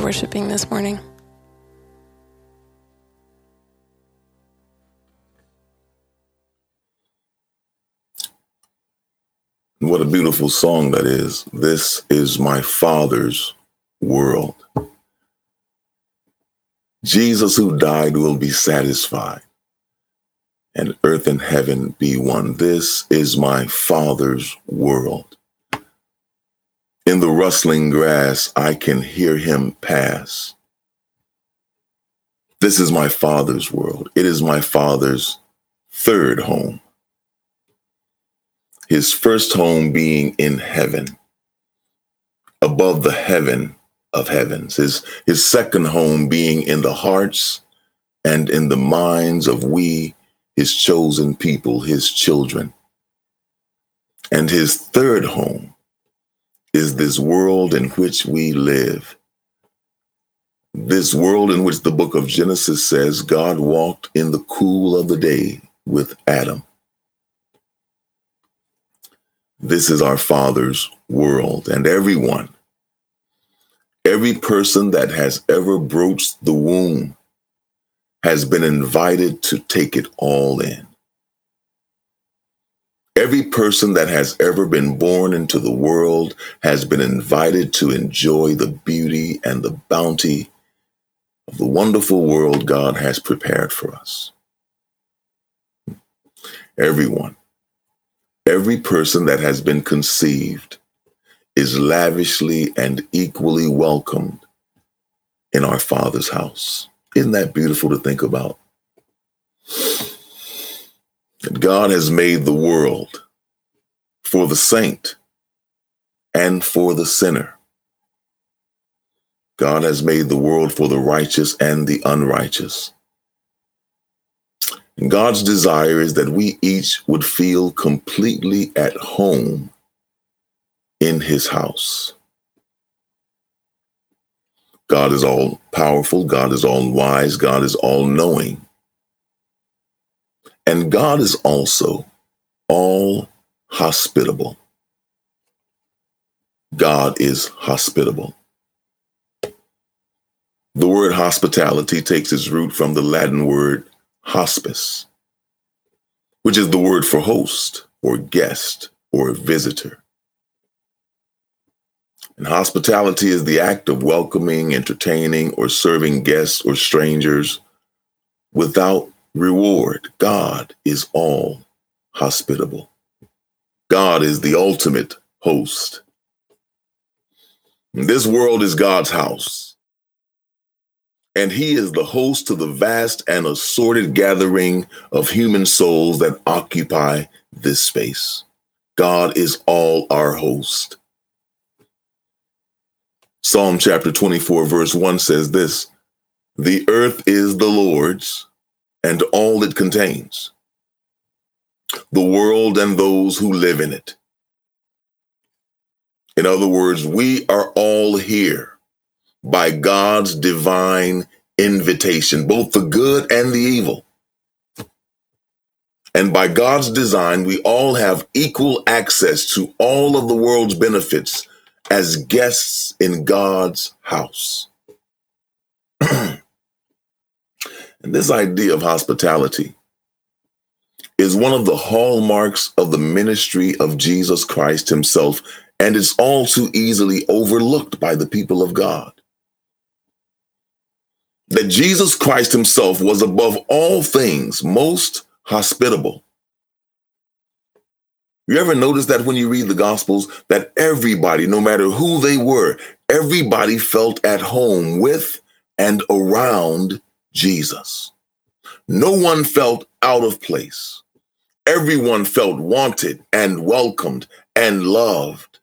worshiping this morning. What a beautiful song that is. This is my Father's world. Jesus who died will be satisfied, and earth and heaven be one. This is my Father's world. In the rustling grass, I can hear him pass. This is my Father's world. It is my Father's third home. His first home being in heaven, above the heaven of heavens. His second home being in the hearts and in the minds of we, his chosen people, his children. And his third home is this world in which we live. This world in which the book of Genesis says God walked in the cool of the day with Adam. This is our Father's world, and every person that has ever broached the womb has been invited to take it all in. Every person that has ever been born into the world has been invited to enjoy the beauty and the bounty of the wonderful world God has prepared for us. Every person that has been conceived is lavishly and equally welcomed in our Father's house. Isn't that beautiful to think about? That God has made the world for the saint and for the sinner. God has made the world for the righteous and the unrighteous. And God's desire is that we each would feel completely at home in his house. God is all powerful. God is all wise. God is all knowing. And God is also all hospitable. God is hospitable. The word hospitality takes its root from the Latin word hospice, which is the word for host or guest or visitor. And hospitality is the act of welcoming, entertaining, or serving guests or strangers without reward. God is all hospitable. God is the ultimate host. This world is God's house. And he is the host to the vast and assorted gathering of human souls that occupy this space. God is all our host. Psalm chapter 24, verse 1 says this: "The earth is the Lord's and all it contains, the world and those who live in it." In other words, we are all here by God's divine invitation, both the good and the evil. And by God's design, we all have equal access to all of the world's benefits as guests in God's house. And this idea of hospitality is one of the hallmarks of the ministry of Jesus Christ himself, and it's all too easily overlooked by the people of God. That Jesus Christ himself was above all things most hospitable. You ever notice that when you read the Gospels, that everybody, no matter who they were, everybody felt at home with and around Jesus. No one felt out of place. Everyone felt wanted and welcomed and loved.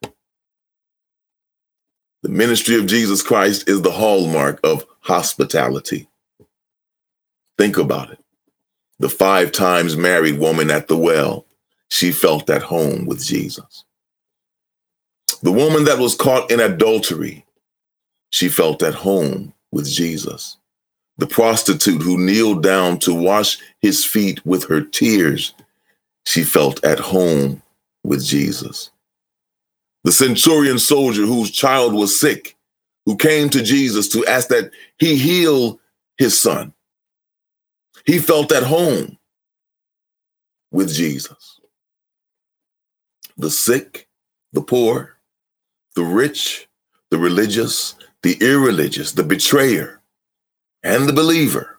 The ministry of Jesus Christ is the hallmark of hospitality. Think about it. The 5 times married woman at the well, she felt at home with Jesus. The woman that was caught in adultery, she felt at home with Jesus. The prostitute who kneeled down to wash his feet with her tears, she felt at home with Jesus. The centurion soldier whose child was sick, who came to Jesus to ask that he heal his son. He felt at home with Jesus. The sick, the poor, the rich, the religious, the irreligious, the betrayer, and the believer.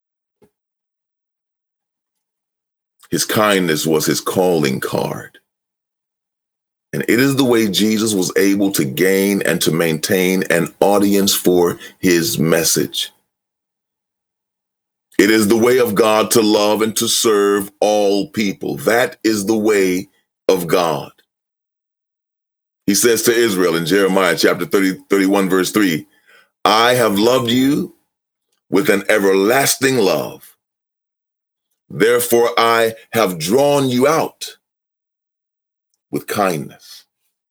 His kindness was his calling card. And it is the way Jesus was able to gain and to maintain an audience for his message. It is the way of God to love and to serve all people. That is the way of God. He says to Israel in Jeremiah chapter 31, verse 3, I have loved you with an everlasting love. Therefore, I have drawn you out with kindness.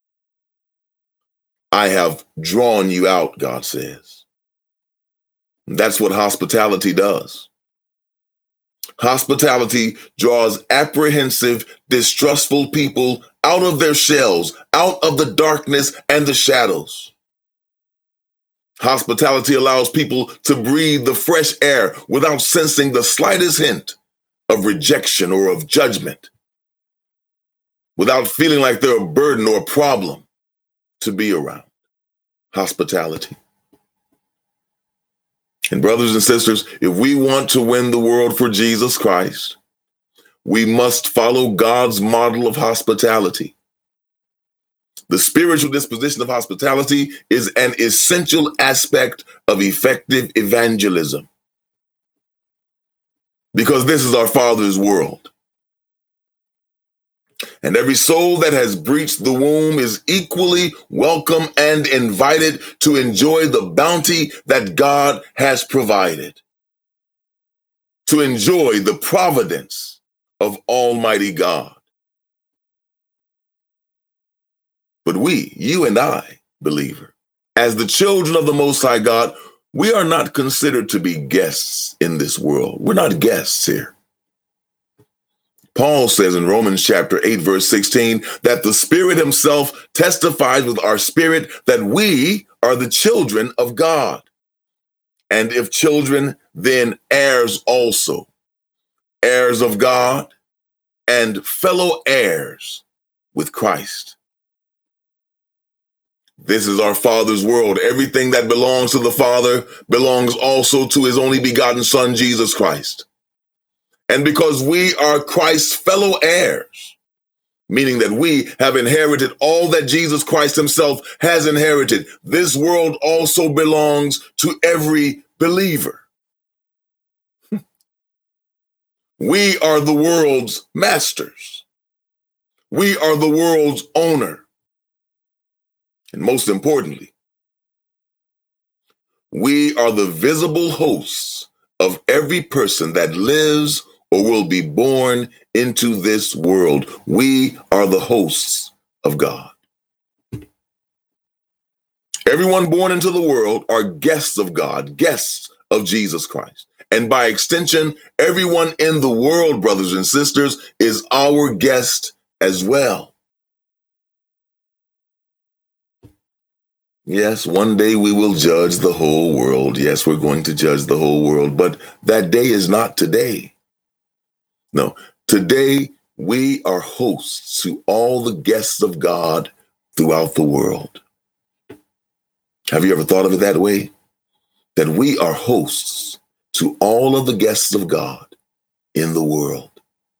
I have drawn you out, God says. That's what hospitality does. Hospitality draws apprehensive, distrustful people out of their shells, out of the darkness and the shadows. Hospitality allows people to breathe the fresh air without sensing the slightest hint of rejection or of judgment, without feeling like they're a burden or a problem to be around. Hospitality. And brothers and sisters, if we want to win the world for Jesus Christ, we must follow God's model of hospitality. The spiritual disposition of hospitality is an essential aspect of effective evangelism, because this is our Father's world. And every soul that has breached the womb is equally welcome and invited to enjoy the bounty that God has provided, to enjoy the providence of Almighty God. But we, you and I, believer, as the children of the Most High God, we are not considered to be guests in this world. We're not guests here. Paul says in Romans chapter 8, verse 16, that the Spirit himself testifies with our spirit that we are the children of God. And if children, then heirs also, heirs of God and fellow heirs with Christ. This is our Father's world. Everything that belongs to the Father belongs also to his only begotten Son, Jesus Christ. And because we are Christ's fellow heirs, meaning that we have inherited all that Jesus Christ himself has inherited, this world also belongs to every believer. We are the world's masters. We are the world's owner. And most importantly, we are the visible hosts of every person that lives or will be born into this world. We are the hosts of God. Everyone born into the world are guests of God, guests of Jesus Christ. And by extension, everyone in the world, brothers and sisters, is our guest as well. Yes, one day we will judge the whole world. Yes, we're going to judge the whole world, but that day is not today. No, today we are hosts to all the guests of God throughout the world. Have you ever thought of it that way? That we are hosts to all of the guests of God in the world.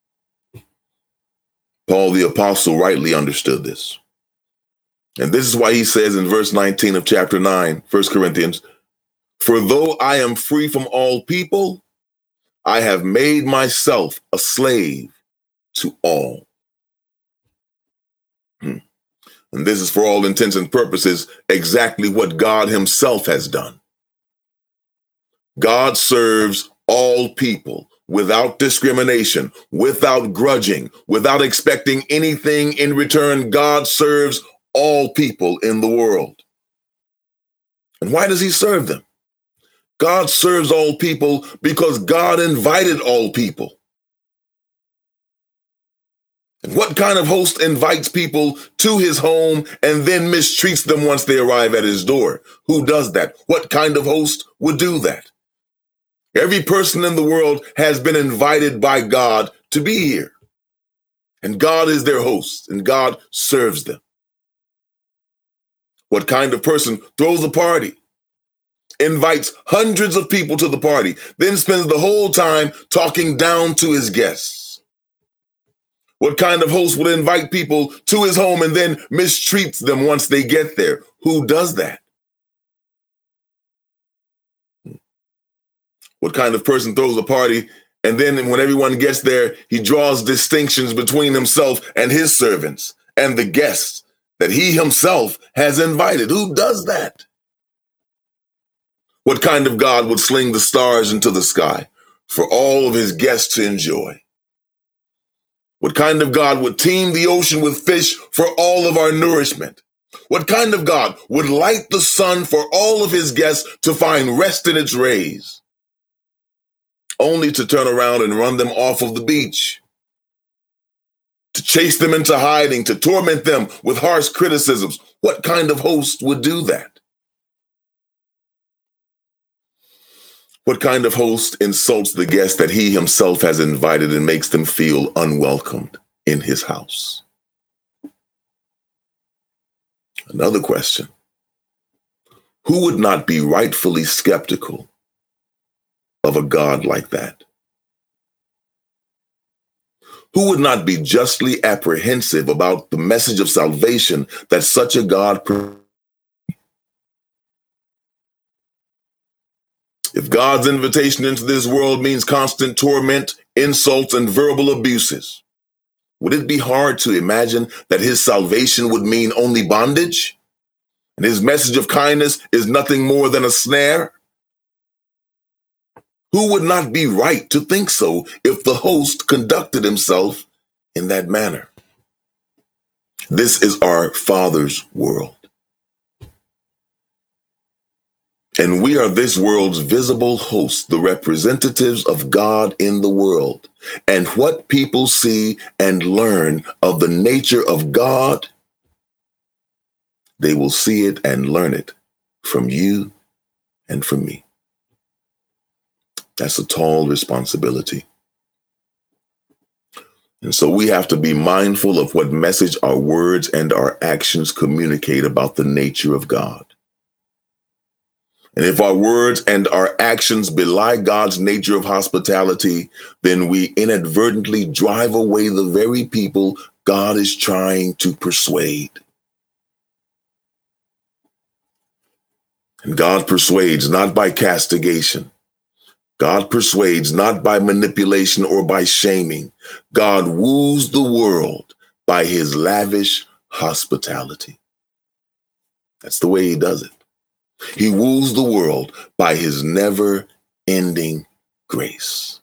Paul the Apostle rightly understood this. And this is why he says in verse 19 of chapter 9, 1 Corinthians, for though I am free from all people, I have made myself a slave to all. And this is for all intents and purposes exactly what God himself has done. God serves all people without discrimination, without grudging, without expecting anything in return. God serves all people in the world. And why does he serve them? God serves all people because God invited all people. What kind of host invites people to his home and then mistreats them once they arrive at his door? Who does that? What kind of host would do that? Every person in the world has been invited by God to be here. And God is their host, and God serves them. What kind of person throws a party, invites hundreds of people to the party, then spends the whole time talking down to his guests? What kind of host would invite people to his home and then mistreats them once they get there? Who does that? What kind of person throws a party and then when everyone gets there, he draws distinctions between himself and his servants and the guests that he himself has invited? Who does that? What kind of God would sling the stars into the sky for all of his guests to enjoy? What kind of God would teem the ocean with fish for all of our nourishment? What kind of God would light the sun for all of his guests to find rest in its rays, only to turn around and run them off of the beach, to chase them into hiding, to torment them with harsh criticisms? What kind of host would do that? What kind of host insults the guests that he himself has invited and makes them feel unwelcomed in his house? Another question: who would not be rightfully skeptical of a God like that? Who would not be justly apprehensive about the message of salvation that such a God provides? If God's invitation into this world means constant torment, insults, and verbal abuses, would it be hard to imagine that his salvation would mean only bondage? And his message of kindness is nothing more than a snare? Who would not be right to think so if the host conducted himself in that manner? This is our Father's world. And we are this world's visible hosts, the representatives of God in the world. And what people see and learn of the nature of God, they will see it and learn it from you and from me. That's a tall responsibility. And so we have to be mindful of what message our words and our actions communicate about the nature of God. And if our words and our actions belie God's nature of hospitality, then we inadvertently drive away the very people God is trying to persuade. And God persuades not by castigation. God persuades not by manipulation or by shaming. God woos the world by his lavish hospitality. That's the way he does it. He woos the world by his never-ending grace.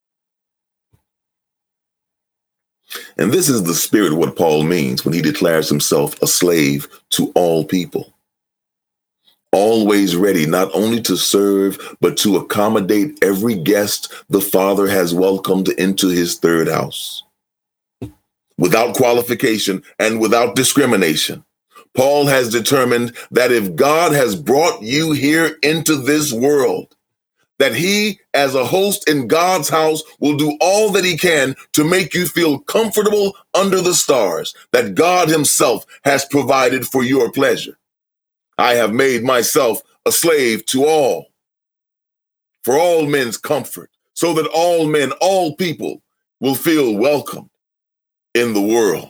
And this is the spirit of what Paul means when he declares himself a slave to all people, always ready not only to serve, but to accommodate every guest the Father has welcomed into his third house. Without qualification and without discrimination, Paul has determined that if God has brought you here into this world, that he, as a host in God's house, will do all that he can to make you feel comfortable under the stars that God himself has provided for your pleasure. I have made myself a slave to all, for all men's comfort, so that all men, all people will feel welcome in the world.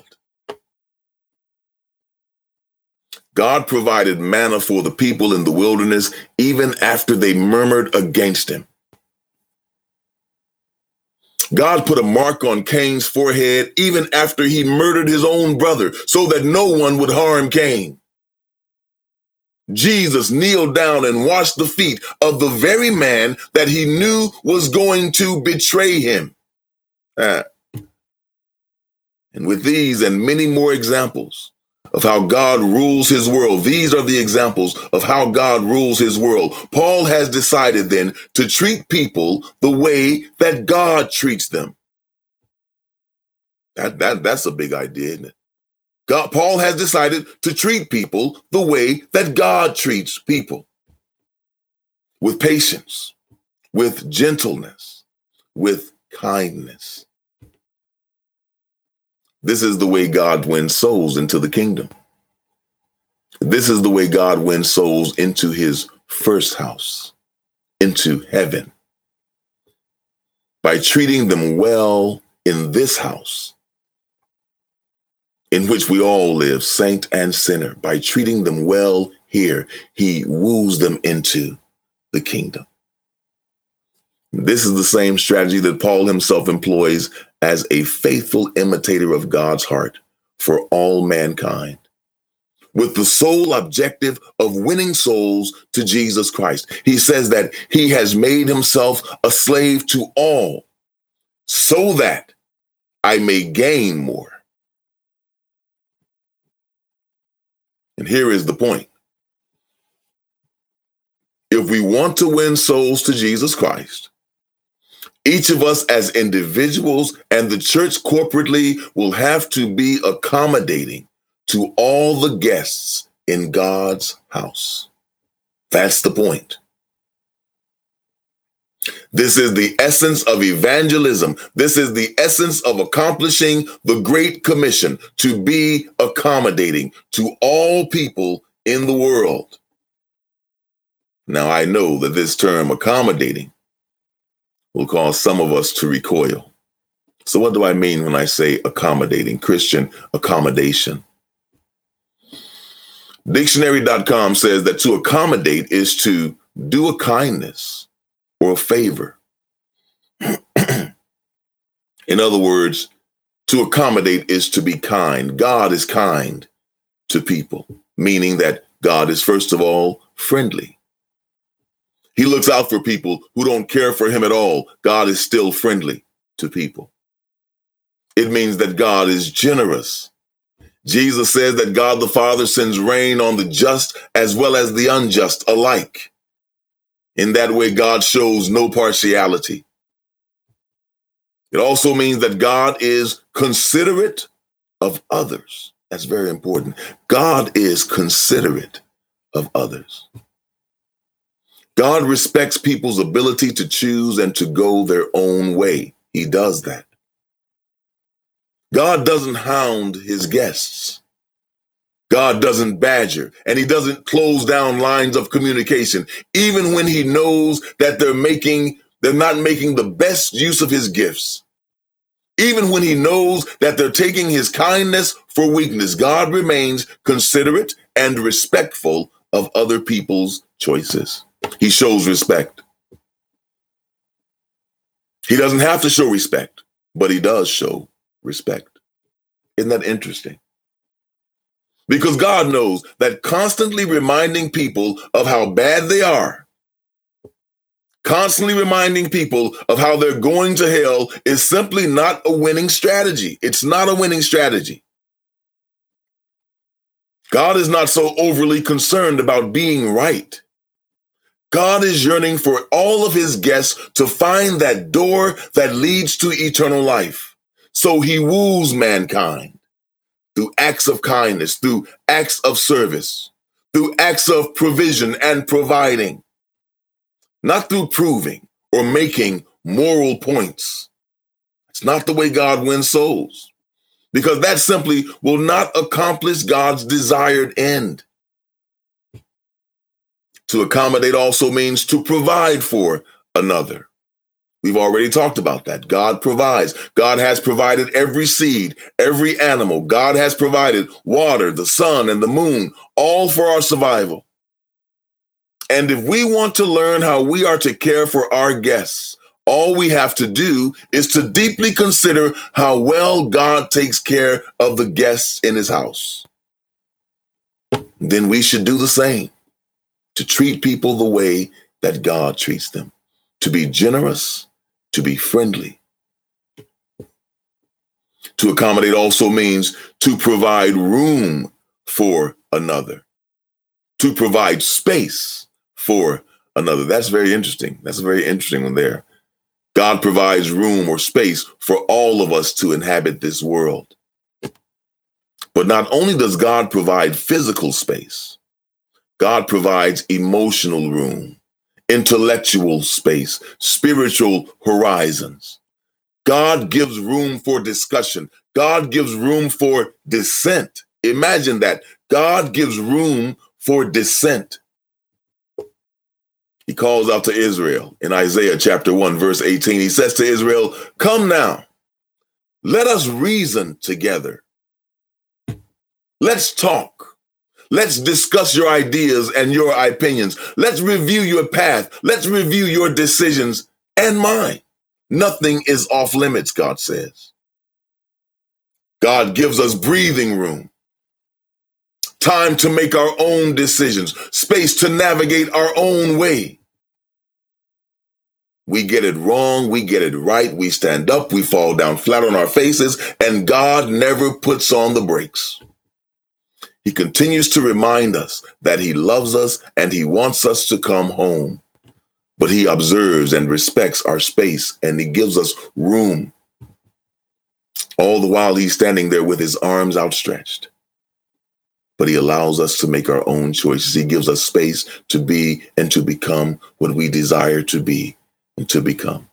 God provided manna for the people in the wilderness even after they murmured against him. God put a mark on Cain's forehead even after he murdered his own brother so that no one would harm Cain. Jesus kneeled down and washed the feet of the very man that he knew was going to betray him. And with these and many more examples of how God rules his world, these are the examples of how God rules his world. Paul has decided then to treat people the way that God treats them. That's a big idea, isn't it? Paul has decided to treat people the way that God treats people, with patience, with gentleness, with kindness. This is the way God wins souls into the kingdom. This is the way God wins souls into his first house, into heaven. By treating them well in this house, in which we all live, saint and sinner. By treating them well here, he woos them into the kingdom. This is the same strategy that Paul himself employs as a faithful imitator of God's heart for all mankind, with the sole objective of winning souls to Jesus Christ. He says that he has made himself a slave to all so that I may gain more. And here is the point. If we want to win souls to Jesus Christ, each of us as individuals and the church corporately will have to be accommodating to all the guests in God's house. That's the point. This is the essence of evangelism. This is the essence of accomplishing the Great Commission, to be accommodating to all people in the world. Now, I know that this term accommodating will cause some of us to recoil. So what do I mean when I say accommodating, Christian accommodation? Dictionary.com says that to accommodate is to do a kindness or a favor. In other words, to accommodate is to be kind. God is kind to people, meaning that God is, first of all, friendly. He looks out for people who don't care for him at all. God is still friendly to people. It means that God is generous. Jesus says that God the Father sends rain on the just as well as the unjust alike. In that way, God shows no partiality. It also means that God is considerate of others. That's very important. God is considerate of others. God respects people's ability to choose and to go their own way. He does that. God doesn't hound his guests. God doesn't badger, and he doesn't close down lines of communication, even when he knows that they're not making the best use of his gifts. Even when he knows that they're taking his kindness for weakness, God remains considerate and respectful of other people's choices. He shows respect. He doesn't have to show respect, but he does show respect. Isn't that interesting? Because God knows that constantly reminding people of how bad they are, constantly reminding people of how they're going to hell is simply not a winning strategy. It's not a winning strategy. God is not so overly concerned about being right. God is yearning for all of his guests to find that door that leads to eternal life. So he woos mankind through acts of kindness, through acts of service, through acts of provision and providing, not through proving or making moral points. It's not the way God wins souls, because that simply will not accomplish God's desired end. To accommodate also means to provide for another. We've already talked about that. God provides. God has provided every seed, every animal. God has provided water, the sun, and the moon, all for our survival. And if we want to learn how we are to care for our guests, all we have to do is to deeply consider how well God takes care of the guests in his house. Then we should do the same, to treat people the way that God treats them, to be generous, to be friendly. To accommodate also means to provide room for another, to provide space for another. That's very interesting. That's a very interesting one there. God provides room or space for all of us to inhabit this world. But not only does God provide physical space, God provides emotional room, intellectual space, spiritual horizons. God gives room for discussion. God gives room for dissent. Imagine that. God gives room for dissent. He calls out to Israel in Isaiah chapter 1, verse 18. He says to Israel, "Come now, let us reason together. Let's talk. Let's discuss your ideas and your opinions. Let's review your path. Let's review your decisions and mine. Nothing is off limits," God says. God gives us breathing room, time to make our own decisions, space to navigate our own way. We get it wrong, we get it right, we stand up, we fall down flat on our faces, and God never puts on the brakes. He continues to remind us that he loves us and he wants us to come home. But he observes and respects our space and he gives us room. All the while he's standing there with his arms outstretched. But he allows us to make our own choices. He gives us space to be and to become what we desire to be and to become.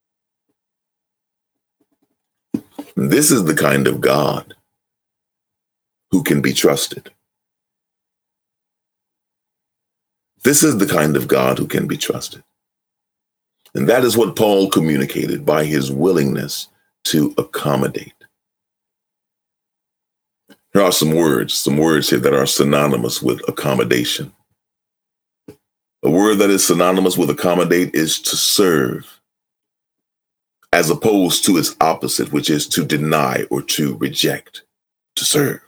This is the kind of God who can be trusted. This is the kind of God who can be trusted. And that is what Paul communicated by his willingness to accommodate. Here are some words here that are synonymous with accommodation. A word that is synonymous with accommodate is to serve, as opposed to its opposite, which is to deny or to reject. To serve.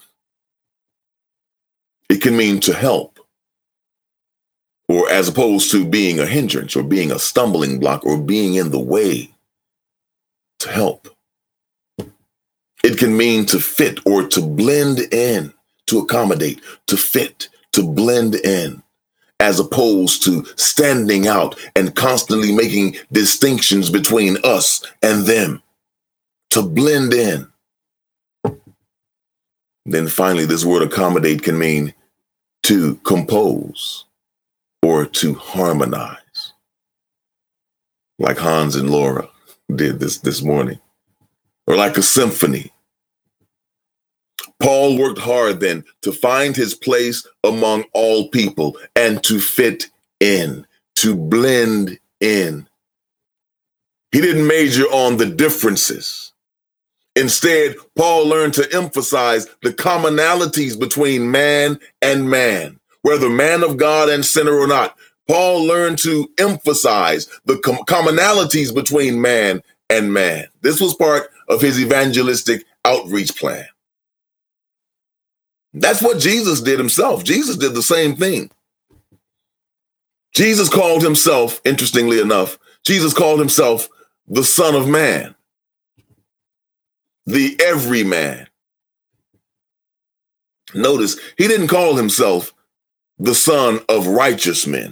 It can mean to help, or as opposed to being a hindrance or being a stumbling block or being in the way. To help. It can mean to fit or to blend in, to accommodate, to fit, to blend in, as opposed to standing out and constantly making distinctions between us and them. To blend in. Then finally, this word accommodate can mean to compose or to harmonize, like Hans and Laura did this morning, or like a symphony. Paul worked hard then to find his place among all people and to fit in, to blend in. He didn't major on the differences. Instead, Paul learned to emphasize the commonalities between man and man, whether man of God and sinner or not. Paul learned to emphasize the commonalities between man and man. This was part of his evangelistic outreach plan. That's what Jesus did himself. Jesus did the same thing. Jesus called himself, interestingly enough, Jesus called himself the Son of Man, the everyman. Notice, he didn't call himself the Son of Righteous Men.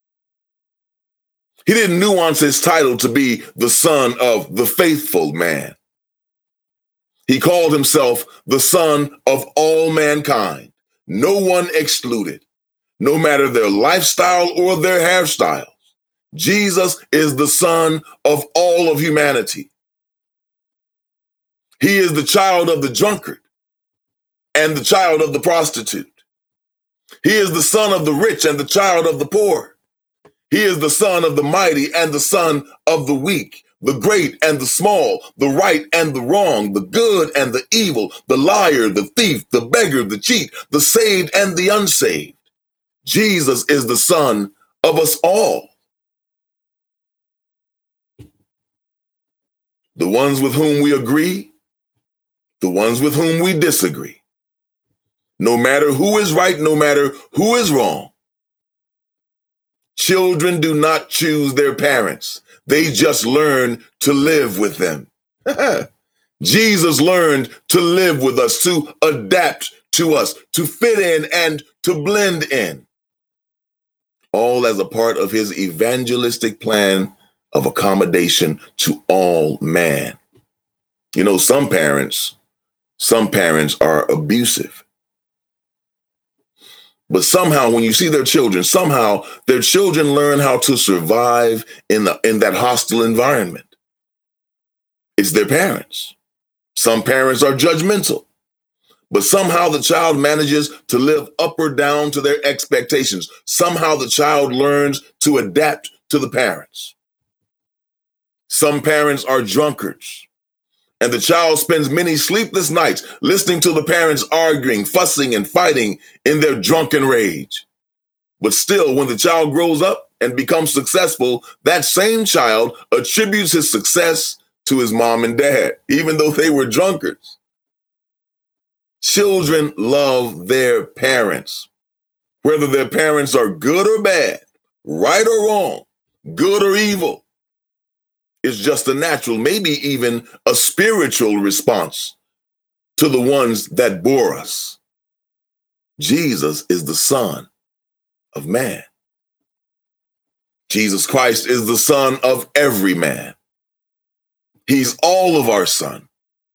He didn't nuance his title to be the Son of the Faithful Man. He called himself the Son of all mankind, no one excluded, no matter their lifestyle or their hairstyles. Jesus is the Son of all of humanity. He is the child of the drunkard and the child of the prostitute. He is the son of the rich and the child of the poor. He is the son of the mighty and the son of the weak, the great and the small, the right and the wrong, the good and the evil, the liar, the thief, the beggar, the cheat, the saved and the unsaved. Jesus is the Son of us all. The ones with whom we agree, the ones with whom we disagree. No matter who is right, no matter who is wrong. Children do not choose their parents. They just learn to live with them. Jesus learned to live with us, to adapt to us, to fit in and to blend in. All as a part of his evangelistic plan of accommodation to all man. You know, some parents are abusive. But somehow when you see their children learn how to survive in that hostile environment. It's their parents. Some parents are judgmental, but somehow the child manages to live up or down to their expectations. Somehow the child learns to adapt to the parents. Some parents are drunkards, and the child spends many sleepless nights listening to the parents arguing, fussing, and fighting in their drunken rage. But still, when the child grows up and becomes successful, that same child attributes his success to his mom and dad, even though they were drunkards. Children love their parents, whether their parents are good or bad, right or wrong, good or evil. It's just a natural, maybe even a spiritual response to the ones that bore us. Jesus is the Son of man. Jesus Christ is the Son of every man. He's all of our son.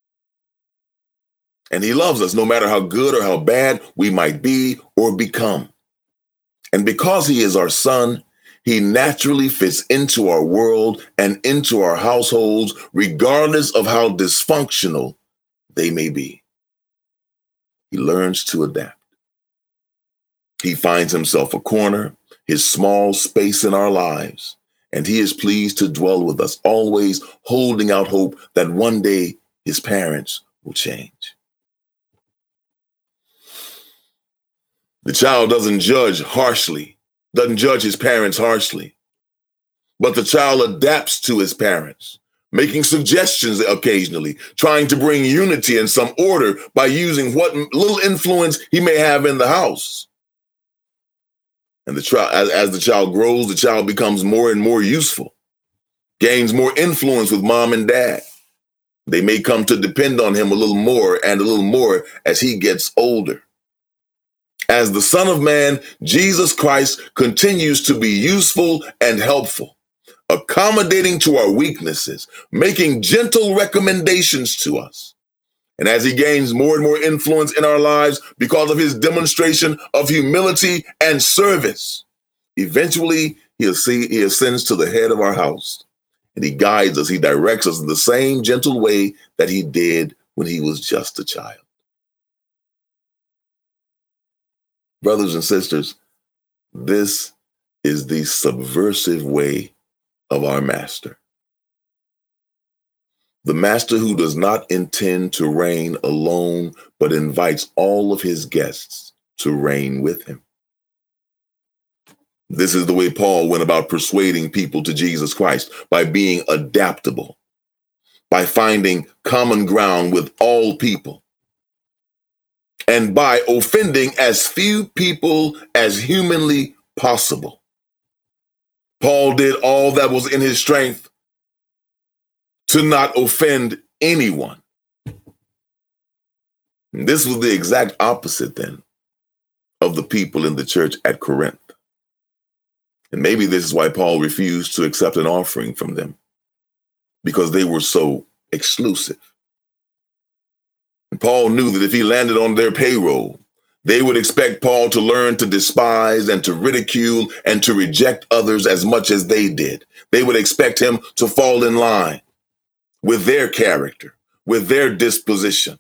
And he loves us no matter how good or how bad we might be or become. And because he is our son, he naturally fits into our world and into our households, regardless of how dysfunctional they may be. He learns to adapt. He finds himself a corner, his small space in our lives, and he is pleased to dwell with us, always holding out hope that one day his parents will change. The child doesn't judge his parents harshly, but the child adapts to his parents, making suggestions occasionally, trying to bring unity and some order by using what little influence he may have in the house. And as the child grows, the child becomes more and more useful, gains more influence with mom and dad. They may come to depend on him a little more and a little more as he gets older. As the Son of Man, Jesus Christ continues to be useful and helpful, accommodating to our weaknesses, making gentle recommendations to us. And as he gains more and more influence in our lives because of his demonstration of humility and service, eventually he ascends to the head of our house, and he guides us, he directs us in the same gentle way that he did when he was just a child. Brothers and sisters, this is the subversive way of our master. The master who does not intend to reign alone, but invites all of his guests to reign with him. This is the way Paul went about persuading people to Jesus Christ, by being adaptable, by finding common ground with all people, and by offending as few people as humanly possible. Paul did all that was in his strength to not offend anyone. And this was the exact opposite then of the people in the church at Corinth. And maybe this is why Paul refused to accept an offering from them, because they were so exclusive. And Paul knew that if he landed on their payroll, they would expect Paul to learn to despise and to ridicule and to reject others as much as they did. They would expect him to fall in line with their character, with their disposition.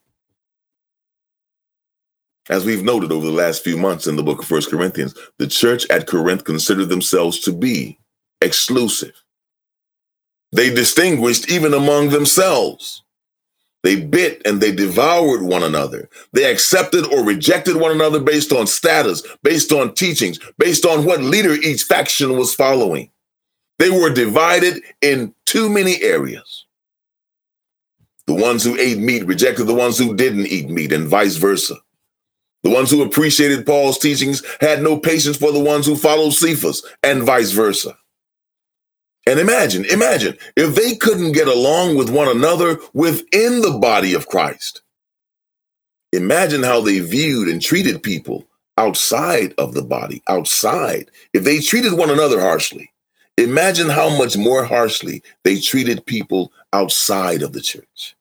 As we've noted over the last few months in the book of 1 Corinthians, the church at Corinth considered themselves to be exclusive. They distinguished even among themselves. They bit and they devoured one another. They accepted or rejected one another based on status, based on teachings, based on what leader each faction was following. They were divided in too many areas. The ones who ate meat rejected the ones who didn't eat meat, and vice versa. The ones who appreciated Paul's teachings had no patience for the ones who followed Cephas, and vice versa. And imagine if they couldn't get along with one another within the body of Christ. Imagine how they viewed and treated people outside of the body, outside. If they treated one another harshly, Imagine how much more harshly they treated people outside of the church.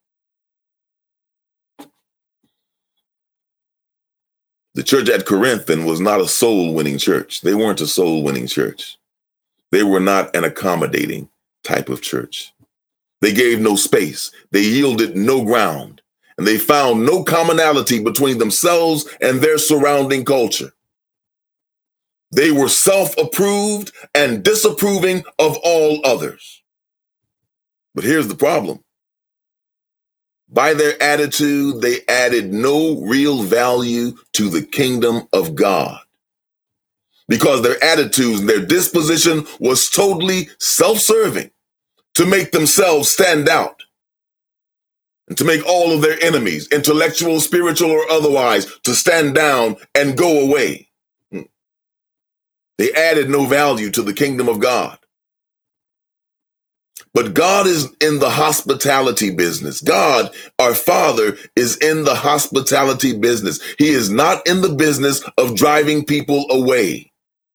The church at Corinth was not a soul-winning church. They weren't a soul-winning church. They were not an accommodating type of church. They gave no space. They yielded no ground. And they found no commonality between themselves and their surrounding culture. They were self-approved and disapproving of all others. But here's the problem. By their attitude, they added no real value to the kingdom of God, because their attitudes and their disposition was totally self-serving, to make themselves stand out and to make all of their enemies, intellectual, spiritual, or otherwise, to stand down and go away. They added no value to the kingdom of God. But God is in the hospitality business. God, our Father, is in the hospitality business. He is not in the business of driving people away.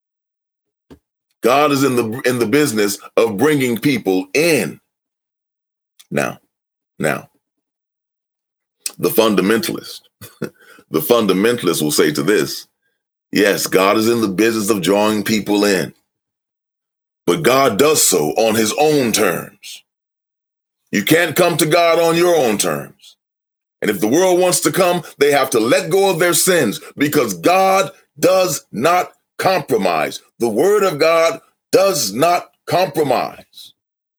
God is in the business of bringing people in. Now, the fundamentalist will say to this, yes, God is in the business of drawing people in, but God does so on his own terms. You can't come to God on your own terms. And if the world wants to come, they have to let go of their sins, because God does not compromise. The word of God does not compromise.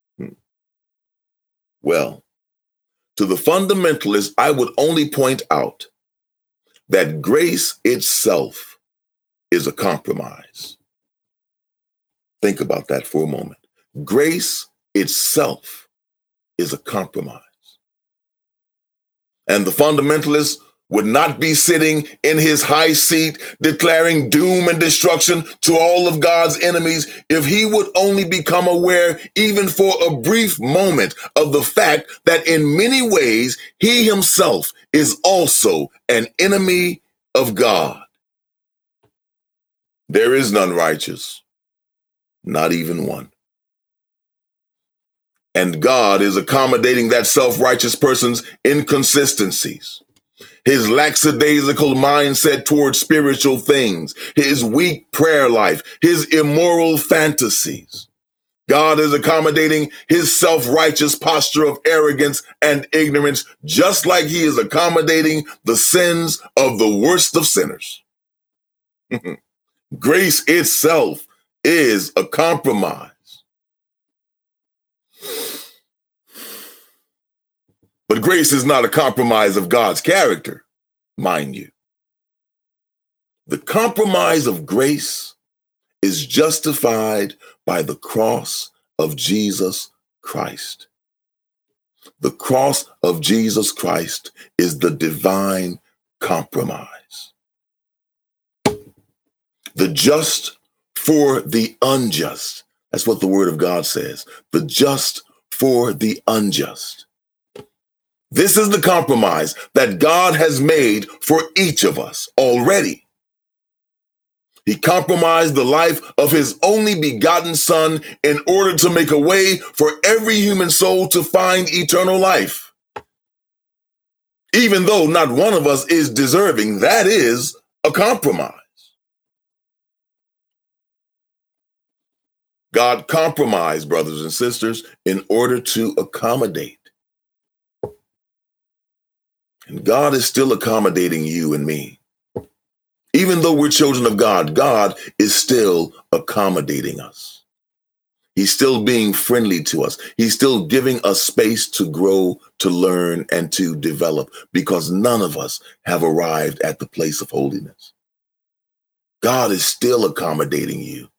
Well, to the fundamentalist, I would only point out that grace itself is a compromise. Think about that for a moment. Grace itself is a compromise. And the fundamentalist would not be sitting in his high seat declaring doom and destruction to all of God's enemies if he would only become aware, even for a brief moment, of the fact that in many ways he himself is also an enemy of God. There is none righteous, not even one. And God is accommodating that self-righteous person's inconsistencies, his lackadaisical mindset towards spiritual things, his weak prayer life, his immoral fantasies. God is accommodating his self-righteous posture of arrogance and ignorance, just like he is accommodating the sins of the worst of sinners. Grace itself is a compromise. But grace is not a compromise of God's character, mind you. The compromise of grace is justified by the cross of Jesus Christ. The cross of Jesus Christ is the divine compromise. The just for the unjust. That's what the word of God says. The just for the unjust. This is the compromise that God has made for each of us already. He compromised the life of his only begotten Son in order to make a way for every human soul to find eternal life. Even though not one of us is deserving, that is a compromise. God compromised, brothers and sisters, in order to accommodate. And God is still accommodating you and me. Even though we're children of God, God is still accommodating us. He's still being friendly to us. He's still giving us space to grow, to learn, and to develop, because none of us have arrived at the place of holiness. God is still accommodating you.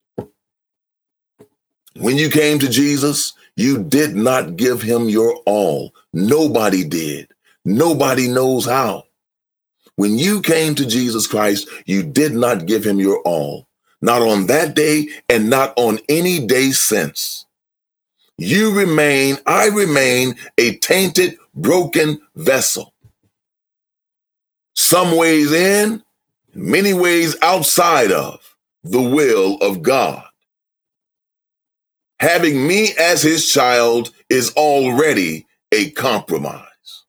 When you came to Jesus, you did not give him your all. Nobody did. Nobody knows how. When you came to Jesus Christ, you did not give him your all. Not on that day and not on any day since. I remain a tainted, broken vessel. Some ways in, many ways outside of the will of God. having me as his child is already a compromise.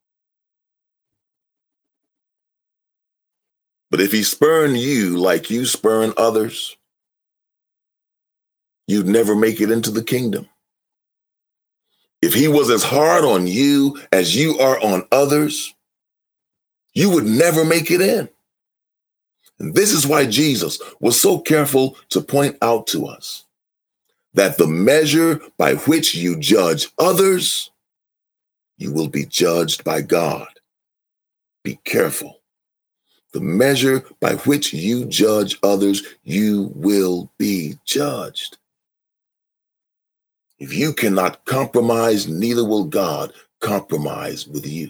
But if he spurned you like you spurn others, you'd never make it into the kingdom. If he was as hard on you as you are on others, you would never make it in. And this is why Jesus was so careful to point out to us that the measure by which you judge others, you will be judged by God. Be careful. The measure by which you judge others, you will be judged. If you cannot compromise, neither will God compromise with you.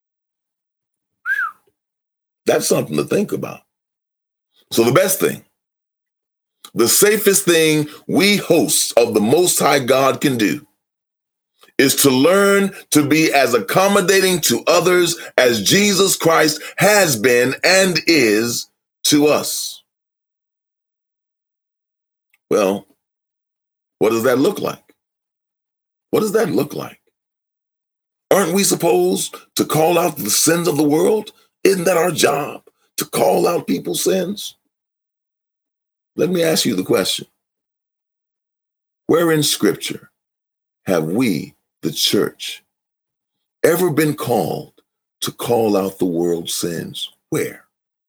That's something to think about. So the best thing, the safest thing we hosts of the Most High God can do is to learn to be as accommodating to others as Jesus Christ has been and is to us. Well, what does that look like? What does that look like? Aren't we supposed to call out the sins of the world? Isn't that our job, to call out people's sins? Let me ask you the question. Where in Scripture have we, the church, ever been called to call out the world's sins? Where?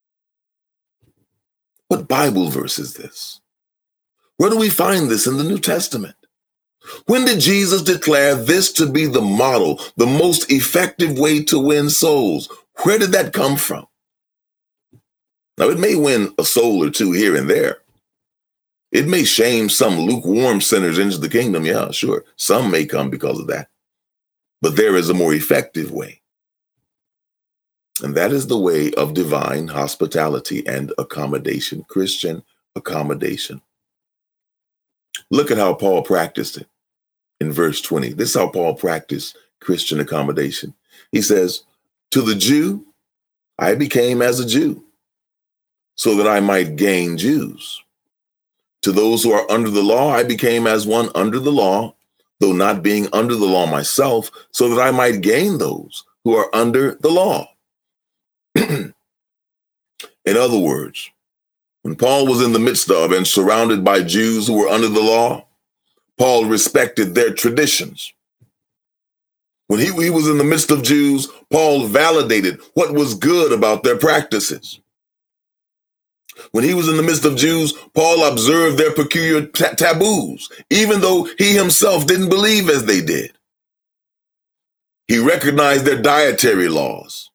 What Bible verse is this? Where do we find this in the New Testament? When did Jesus declare this to be the model, the most effective way to win souls? Where did that come from? Now, it may win a soul or two here and there. It may shame some lukewarm sinners into the kingdom. Yeah, sure. Some may come because of that. But there is a more effective way. And that is the way of divine hospitality and accommodation, Christian accommodation. Look at how Paul practiced it in verse 20. This is how Paul practiced Christian accommodation. He says, to the Jew, I became as a Jew, so that I might gain Jews. To those who are under the law, I became as one under the law, though not being under the law myself, so that I might gain those who are under the law. In other words, when Paul was in the midst of and surrounded by Jews who were under the law, Paul respected their traditions. When he was in the midst of Jews, Paul validated what was good about their practices. When he was in the midst of Jews, Paul observed their peculiar taboos, even though he himself didn't believe as they did. He recognized their dietary laws.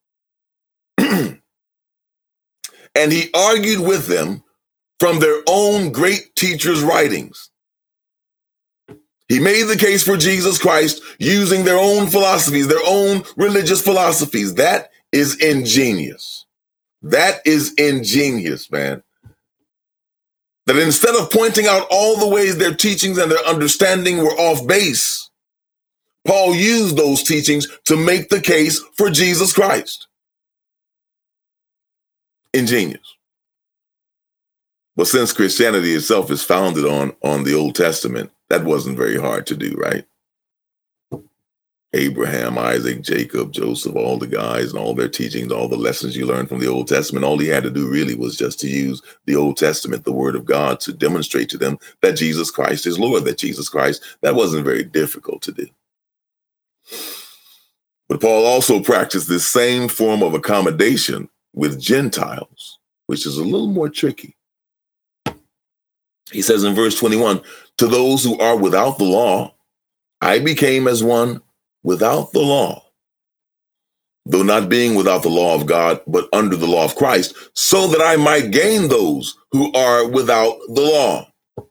And he argued with them from their own great teachers' writings. He made the case for Jesus Christ using their own philosophies, their own religious philosophies. That is ingenious. That is ingenious, man. That instead of pointing out all the ways their teachings and their understanding were off base, Paul used those teachings to make the case for Jesus Christ. Ingenious. But since Christianity itself is founded on the Old Testament, that wasn't very hard to do, right? Abraham, Isaac, Jacob, Joseph, all the guys and all their teachings, all the lessons you learned from the Old Testament, all he had to do really was just to use the Old Testament, the Word of God, to demonstrate to them that Jesus Christ is Lord, that Jesus Christ, that wasn't very difficult to do. But Paul also practiced this same form of accommodation with Gentiles, which is a little more tricky. He says in verse 21, to those who are without the law, I became as one without the law, though not being without the law of God, but under the law of Christ, so that I might gain those who are without the law.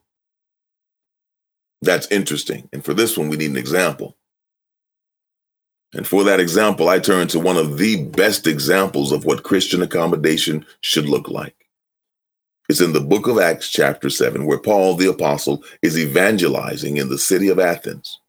That's interesting. And for this one, we need an example. And for that example, I turn to one of the best examples of what Christian accommodation should look like. It's in the book of Acts, chapter 7, where Paul the apostle is evangelizing in the city of Athens.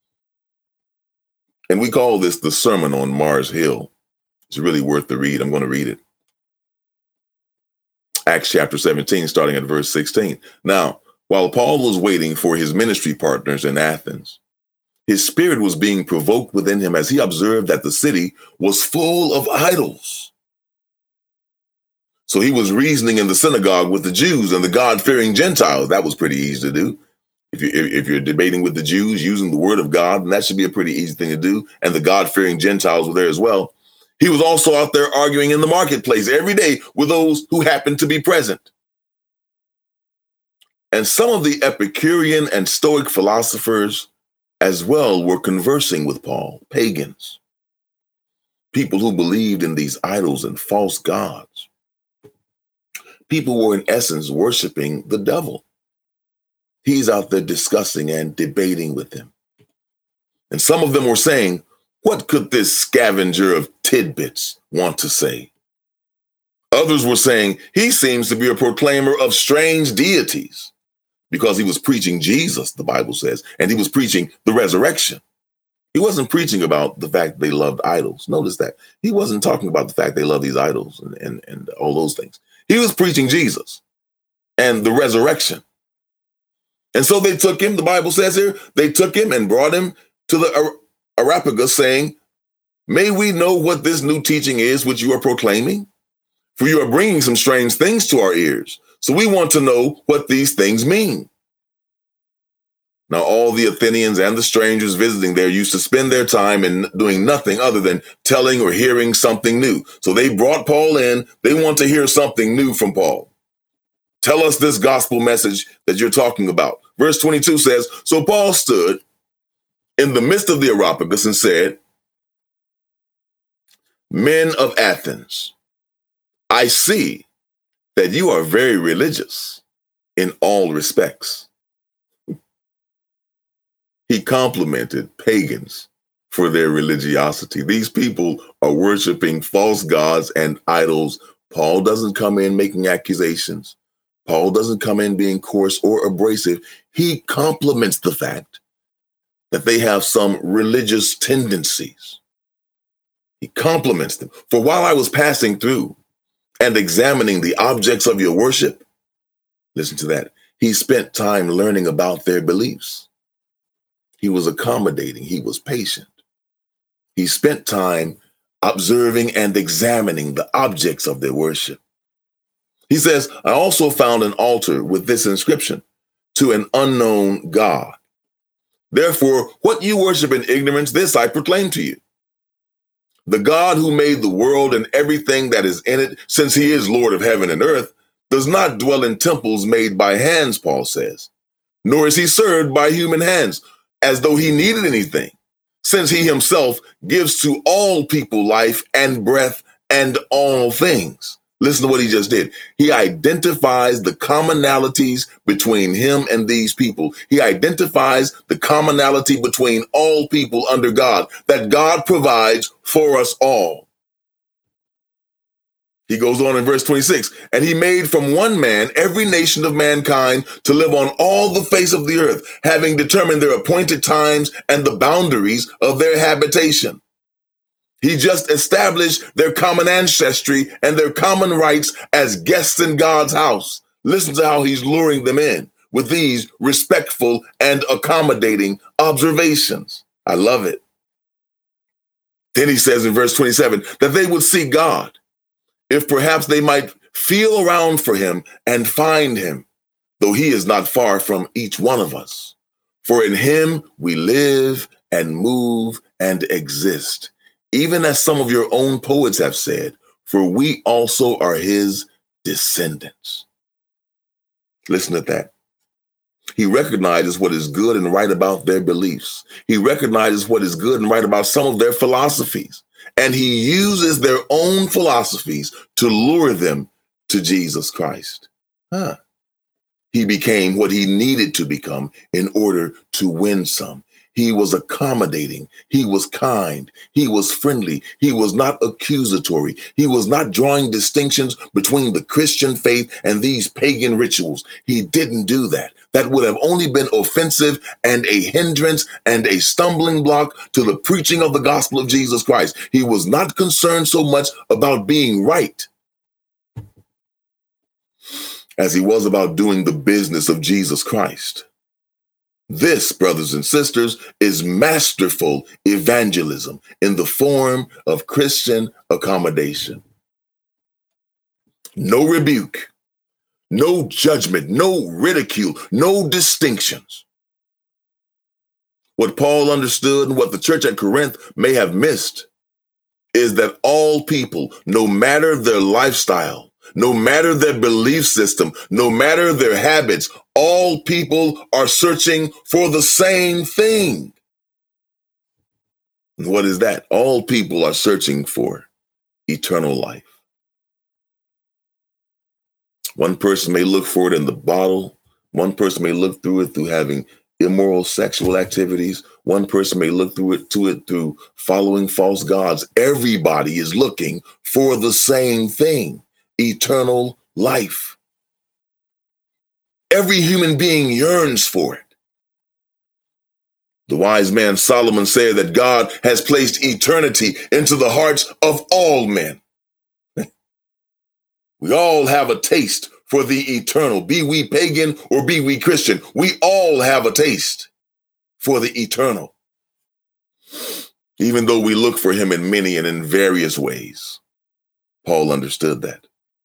And we call this the Sermon on Mars Hill. It's really worth the read. I'm going to read it. Acts chapter 17, starting at verse 16. Now, While Paul was waiting for his ministry partners in Athens, his spirit was being provoked within him as he observed that the city was full of idols. So he was reasoning in the synagogue with the Jews and the God-fearing Gentiles. That was pretty easy to do. If you're debating with the Jews using the word of God, then that should be a pretty easy thing to do. And the God-fearing Gentiles were there as well. He was also out there arguing in the marketplace every day with those who happened to be present. And some of the Epicurean and Stoic philosophers as well were conversing with Paul, pagans, people who believed in these idols and false gods. People were in essence worshiping the devil. He's out there discussing and debating with them. And some of them were saying, what could this scavenger of tidbits want to say? Others were saying, he seems to be a proclaimer of strange deities because he was preaching Jesus, the Bible says, and he was preaching the resurrection. He wasn't preaching about the fact they loved idols. Notice that. He wasn't talking about the fact they love these idols and all those things. He was preaching Jesus and the resurrection. And so they took him, the Bible says here, they took him and brought him to the Areopagus, saying, may we know what this new teaching is which you are proclaiming? For you are bringing some strange things to our ears. So we want to know what these things mean. Now, all the Athenians and the strangers visiting there used to spend their time in doing nothing other than telling or hearing something new. So they brought Paul in. They want to hear something new from Paul. Tell us this gospel message that you're talking about. Verse 22 says, so Paul stood in the midst of the Areopagus and said, men of Athens, I see that you are very religious in all respects. He complimented pagans for their religiosity. These people are worshiping false gods and idols. Paul doesn't come in making accusations. Paul doesn't come in being coarse or abrasive. He compliments the fact that they have some religious tendencies. He compliments them. For while I was passing through and examining the objects of your worship, listen to that, he spent time learning about their beliefs. He was accommodating. He was patient. He spent time observing and examining the objects of their worship. He says, I also found an altar with this inscription, to an unknown God. Therefore, what you worship in ignorance, this I proclaim to you. The God who made the world and everything that is in it, since he is Lord of heaven and earth, does not dwell in temples made by hands, Paul says, nor is he served by human hands, as though he needed anything, since he himself gives to all people life and breath and all things. Listen to what he just did. He identifies the commonalities between him and these people. He identifies the commonality between all people under God, that God provides for us all. He goes on in verse 26, and he made from one man every nation of mankind to live on all the face of the earth, having determined their appointed times and the boundaries of their habitation. He just established their common ancestry and their common rights as guests in God's house. Listen to how he's luring them in with these respectful and accommodating observations. I love it. Then he says in verse 27 that they would see God, if perhaps they might feel around for him and find him, though he is not far from each one of us. For in him we live and move and exist. Even as some of your own poets have said, for we also are his descendants. Listen to that. He recognizes what is good and right about their beliefs. He recognizes what is good and right about some of their philosophies. And he uses their own philosophies to lure them to Jesus Christ. He became what he needed to become in order to win some. He was accommodating. He was kind. He was friendly. He was not accusatory. He was not drawing distinctions between the Christian faith and these pagan rituals. He didn't do that. That would have only been offensive and a hindrance and a stumbling block to the preaching of the gospel of Jesus Christ. He was not concerned so much about being right as he was about doing the business of Jesus Christ. This, brothers and sisters, is masterful evangelism in the form of Christian accommodation. No rebuke, no judgment, no ridicule, no distinctions. What Paul understood and what the church at Corinth may have missed is that all people, no matter their lifestyle, no matter their belief system, no matter their habits, all people are searching for the same thing. And what is that? All people are searching for eternal life. One person may look for it in the bottle. One person may look through it through having immoral sexual activities. One person may look through it through following false gods. Everybody is looking for the same thing, eternal life. Every human being yearns for it. The wise man Solomon said that God has placed eternity into the hearts of all men. We all have a taste for the eternal. Be we pagan or be we Christian, we all have a taste for the eternal. Even though we look for him in many and in various ways. Paul understood that.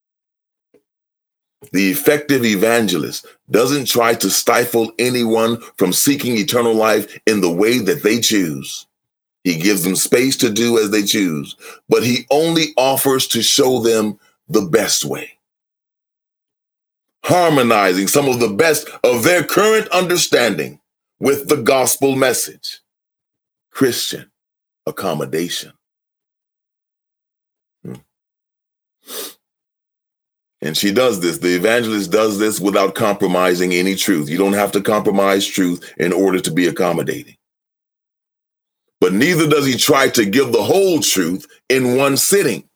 The effective evangelist doesn't try to stifle anyone from seeking eternal life in the way that they choose. He gives them space to do as they choose, but he only offers to show them the best way, harmonizing some of the best of their current understanding with the gospel message, Christian accommodation. And she does this, the evangelist does this without compromising any truth. You don't have to compromise truth in order to be accommodating. But neither does he try to give the whole truth in one sitting.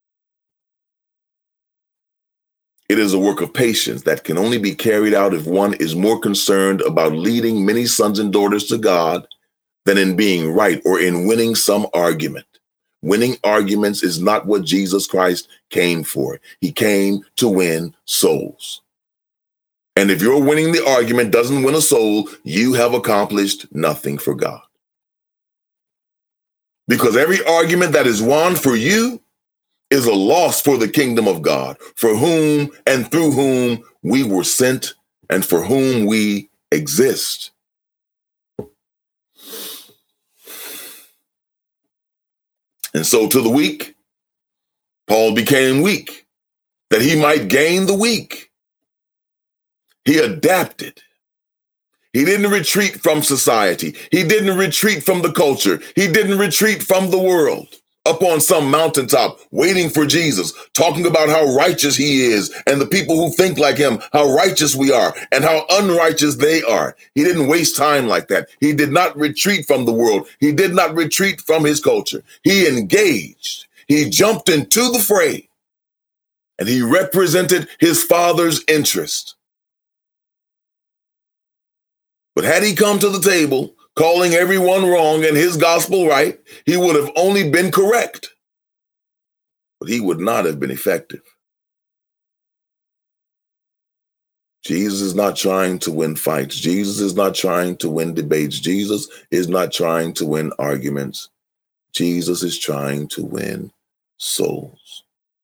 It is a work of patience that can only be carried out if one is more concerned about leading many sons and daughters to God than in being right or in winning some argument. Winning arguments is not what Jesus Christ came for. He came to win souls. And if your winning the argument doesn't win a soul, you have accomplished nothing for God. Because every argument that is won for you is a loss for the kingdom of God, for whom and through whom we were sent and for whom we exist. And so to the weak, Paul became weak, that he might gain the weak. He adapted. He didn't retreat from society. He didn't retreat from the culture. He didn't retreat from the world. Up on some mountaintop, waiting for Jesus, talking about how righteous he is and the people who think like him, how righteous we are and how unrighteous they are. He didn't waste time like that. He did not retreat from the world. He did not retreat from his culture. He engaged. He jumped into the fray and he represented his Father's interest. But had he come to the table calling everyone wrong and his gospel right, he would have only been correct, but he would not have been effective. Jesus is not trying to win fights. Jesus is not trying to win debates. Jesus is not trying to win arguments. Jesus is trying to win souls.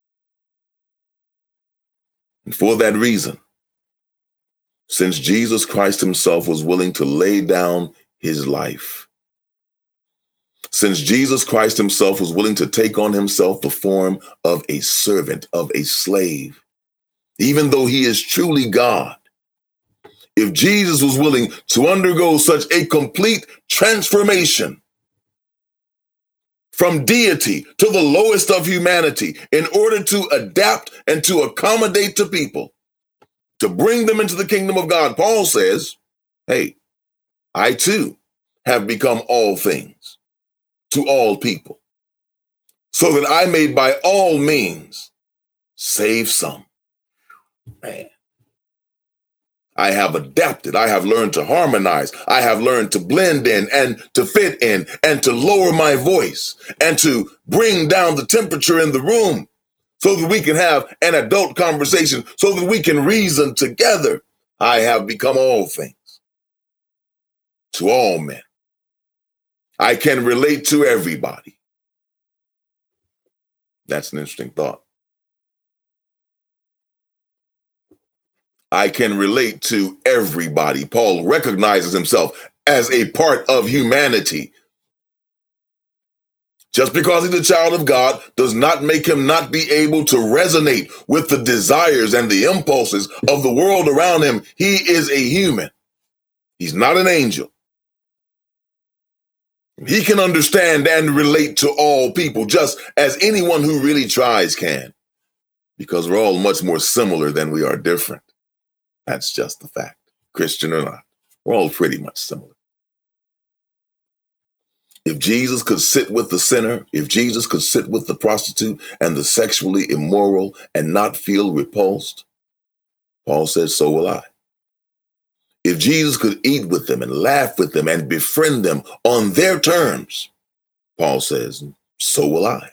And for that reason, since Jesus Christ himself was willing to lay down his life, since Jesus Christ himself was willing to take on himself the form of a servant, of a slave, even though he is truly God, if Jesus was willing to undergo such a complete transformation from deity to the lowest of humanity in order to adapt and to accommodate to people, to bring them into the kingdom of God, Paul says, hey, I too have become all things to all people, so that I may by all means save some. Man, I have adapted. I have learned to harmonize. I have learned to blend in and to fit in and to lower my voice and to bring down the temperature in the room so that we can have an adult conversation, so that we can reason together. I have become all things to all men. I can relate to everybody. That's an interesting thought. I can relate to everybody. Paul recognizes himself as a part of humanity. Just because he's a child of God does not make him not be able to resonate with the desires and the impulses of the world around him. He is a human. He's not an angel. He can understand and relate to all people, just as anyone who really tries can, because we're all much more similar than we are different. That's just the fact, Christian or not. We're all pretty much similar. If Jesus could sit with the sinner, if Jesus could sit with the prostitute and the sexually immoral and not feel repulsed, Paul says, so will I. If Jesus could eat with them and laugh with them and befriend them on their terms, Paul says, so will I.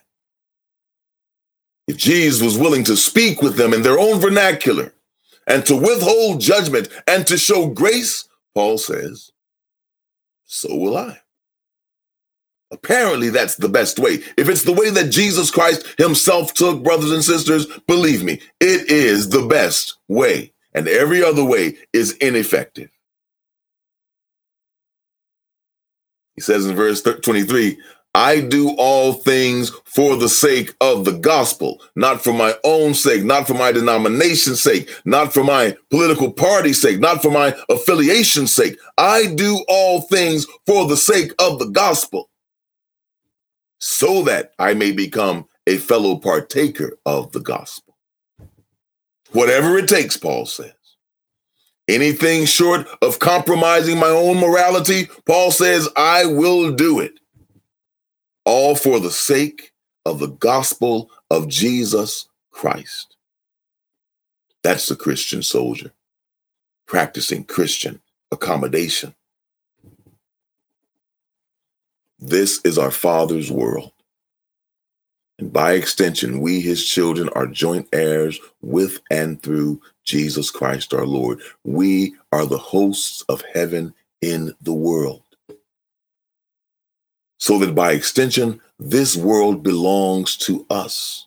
If Jesus was willing to speak with them in their own vernacular and to withhold judgment and to show grace, Paul says, so will I. Apparently, that's the best way. If it's the way that Jesus Christ himself took, brothers and sisters, believe me, it is the best way. And every other way is ineffective. He says in verse 23, I do all things for the sake of the gospel, not for my own sake, not for my denomination's sake, not for my political party's sake, not for my affiliation's sake. I do all things for the sake of the gospel, so that I may become a fellow partaker of the gospel. Whatever it takes, Paul says. Anything short of compromising my own morality, Paul says, I will do it. All for the sake of the gospel of Jesus Christ. That's the Christian soldier, practicing Christian accommodation. This is our Father's world. And by extension, we, his children, are joint heirs with and through Jesus Christ our Lord. We are the hosts of heaven in the world. So that by extension, this world belongs to us.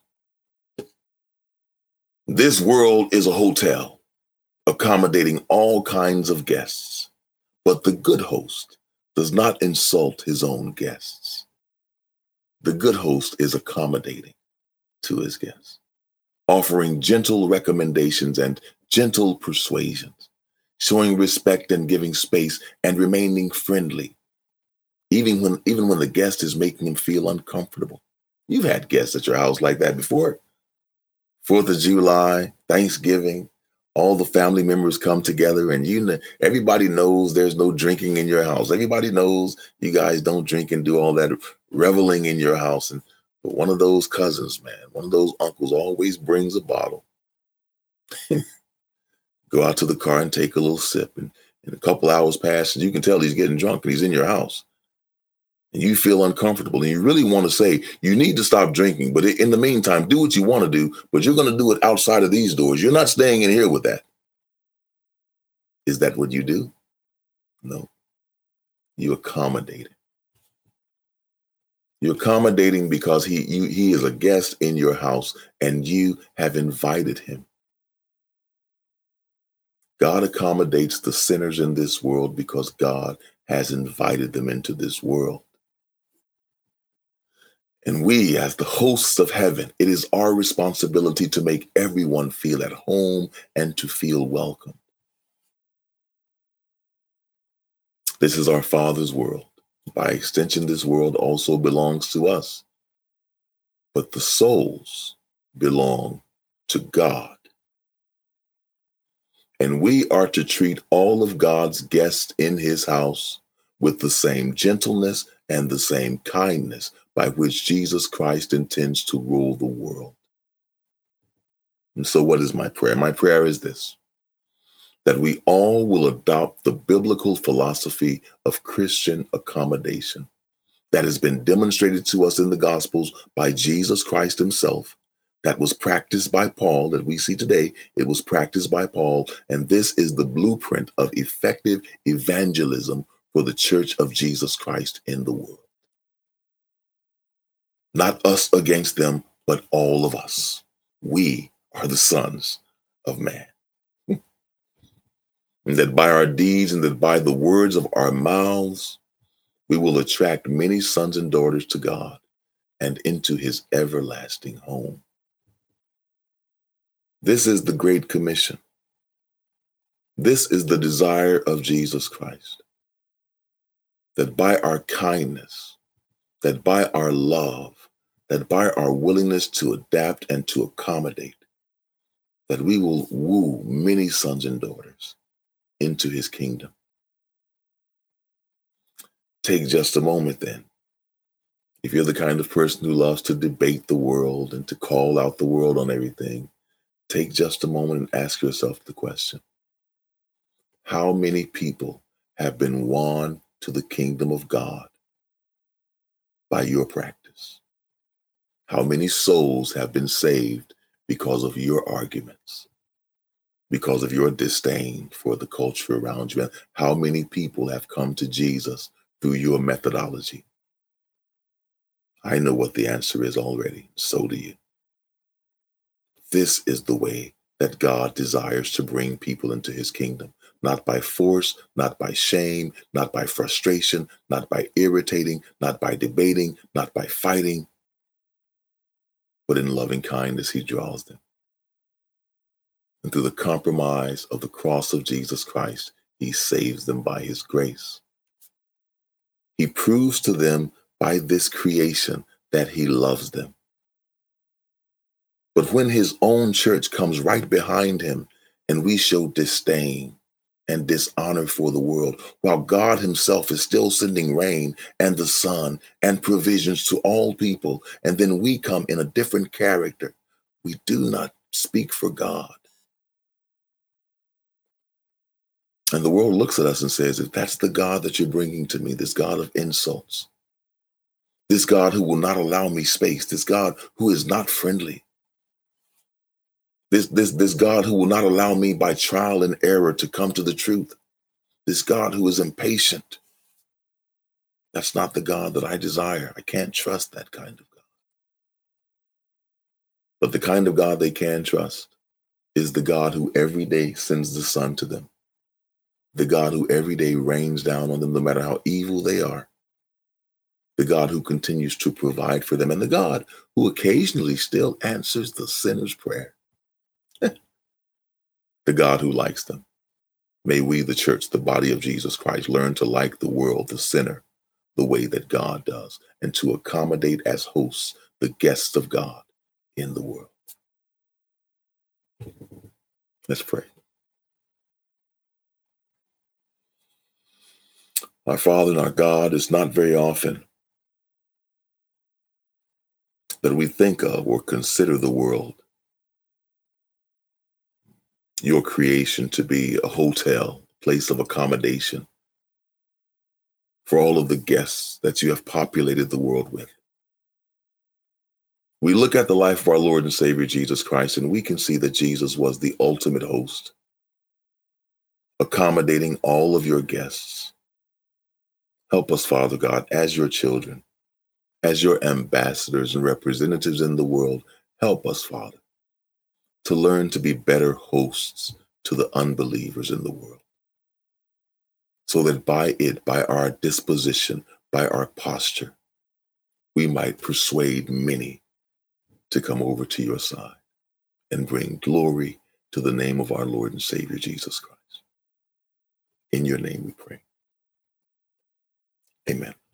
This world is a hotel, accommodating all kinds of guests. But the good host does not insult his own guests. The good host is accommodating to his guests, offering gentle recommendations and gentle persuasions, showing respect and giving space and remaining friendly, even when the guest is making him feel uncomfortable. You've had guests at your house like that before. 4th of July, Thanksgiving, all the family members come together, and everybody knows there's no drinking in your house. Everybody knows you guys don't drink and do all that reveling in your house. But one of those cousins, man, one of those uncles always brings a bottle. Go out to the car and take a little sip. And a couple hours pass, and you can tell he's getting drunk and he's in your house. And you feel uncomfortable, and you really want to say, you need to stop drinking. But in the meantime, do what you want to do, but you're going to do it outside of these doors. You're not staying in here with that. Is that what you do? No. You accommodate it. You're accommodating because he is a guest in your house, and you have invited him. God accommodates the sinners in this world because God has invited them into this world. And we, as the hosts of heaven, it is our responsibility to make everyone feel at home and to feel welcome. This is our Father's world. By extension, this world also belongs to us. But the souls belong to God. And we are to treat all of God's guests in his house with the same gentleness and the same kindness by which Jesus Christ intends to rule the world. And so what is my prayer? My prayer is this: that we all will adopt the biblical philosophy of Christian accommodation that has been demonstrated to us in the Gospels by Jesus Christ himself, that was practiced by Paul that we see today. It was practiced by Paul, and this is the blueprint of effective evangelism for the Church of Jesus Christ in the world. Not us against them, but all of us. We are the sons of man. And that by our deeds and that by the words of our mouths, we will attract many sons and daughters to God and into his everlasting home. This is the Great Commission. This is the desire of Jesus Christ. That by our kindness, that by our love, that by our willingness to adapt and to accommodate, that we will woo many sons and daughters into his kingdom. Take just a moment then. If you're the kind of person who loves to debate the world and to call out the world on everything, take just a moment and ask yourself the question: how many people have been won to the kingdom of God by your practice? How many souls have been saved because of your arguments, because of your disdain for the culture around you? And how many people have come to Jesus through your methodology? I know what the answer is already. So do you. This is the way that God desires to bring people into his kingdom. Not by force, not by shame, not by frustration, not by irritating, not by debating, not by fighting, but in loving kindness he draws them. And through the compromise of the cross of Jesus Christ, he saves them by his grace. He proves to them by this creation that he loves them. But when his own church comes right behind him and we show disdain and dishonor for the world, while God himself is still sending rain and the sun and provisions to all people, and then we come in a different character, we do not speak for God. And the world looks at us and says, if that's the God that you're bringing to me, this God of insults, this God who will not allow me space, this God who is not friendly, this God who will not allow me by trial and error to come to the truth, this God who is impatient, that's not the God that I desire. I can't trust that kind of God. But the kind of God they can trust is the God who every day sends the sun to them, the God who every day rains down on them no matter how evil they are, the God who continues to provide for them, and the God who occasionally still answers the sinner's prayer, the God who likes them. May we, the church, the body of Jesus Christ, learn to like the world, the sinner, the way that God does, and to accommodate as hosts the guests of God in the world. Let's pray. Our Father and our God, it's not very often that we think of or consider the world, your creation, to be a hotel, place of accommodation for all of the guests that you have populated the world with. We look at the life of our Lord and Savior Jesus Christ, and we can see that Jesus was the ultimate host, accommodating all of your guests. Help us, Father God, as your children, as your ambassadors and representatives in the world. Help us, Father, to learn to be better hosts to the unbelievers in the world, so that by our disposition, by our posture, we might persuade many to come over to your side and bring glory to the name of our Lord and Savior Jesus Christ. In your name we pray. Amen.